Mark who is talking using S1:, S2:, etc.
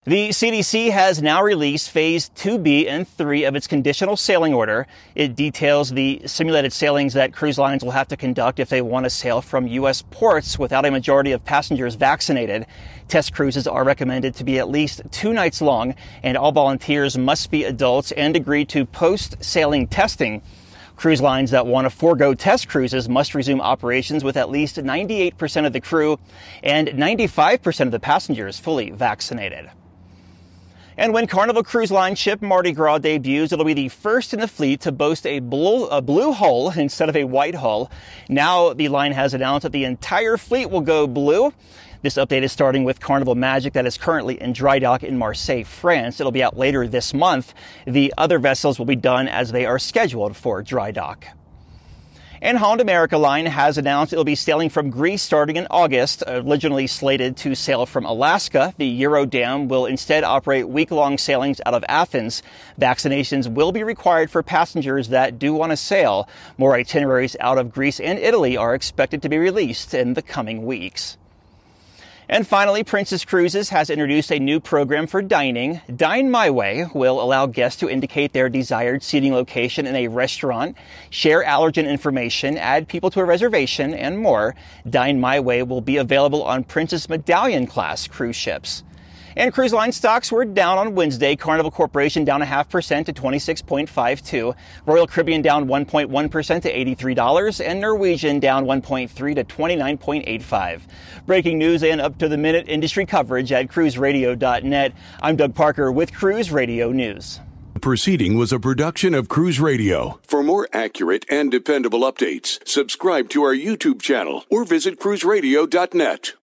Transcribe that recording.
S1: The CDC has now released Phase 2B and 3 of its conditional sailing order. It details the simulated sailings that cruise lines will have to conduct if they want to sail from U.S. ports without a majority of passengers vaccinated. Test cruises are recommended to be at least 2 nights long, and all volunteers must be adults and agree to post-sailing testing. Cruise lines that want to forego test cruises must resume operations with at least 98% of the crew and 95% of the passengers fully vaccinated. And when Carnival Cruise Line ship Mardi Gras debuts, it'll be the first in the fleet to boast a blue hull instead of a white hull. Now the line has announced that the entire fleet will go blue. This update is starting with Carnival Magic that is currently in dry dock in Marseille, France. It'll be out later this month. The other vessels will be done as they are scheduled for dry dock. And Holland America Line has announced it'll be sailing from Greece starting in August. Originally slated to sail from Alaska, the Eurodam will instead operate week-long sailings out of Athens. Vaccinations will be required for passengers that do want to sail. More itineraries out of Greece and Italy are expected to be released in the coming weeks. And finally, Princess Cruises has introduced a new program for dining. Dine My Way will allow guests to indicate their desired seating location in a restaurant, share allergen information, add people to a reservation, and more. Dine My Way will be available on Princess Medallion class cruise ships. And cruise line stocks were down on Wednesday. Carnival Corporation down 0.5% to $26.52. Royal Caribbean down 1.1% to $83. And Norwegian down 1.3% to $29.85. Breaking news and up-to-the-minute industry coverage at cruiseradio.net. I'm Doug Parker with Cruise Radio News.
S2: The proceeding was a production of Cruise Radio. For more accurate and dependable updates, subscribe to our YouTube channel or visit cruiseradio.net.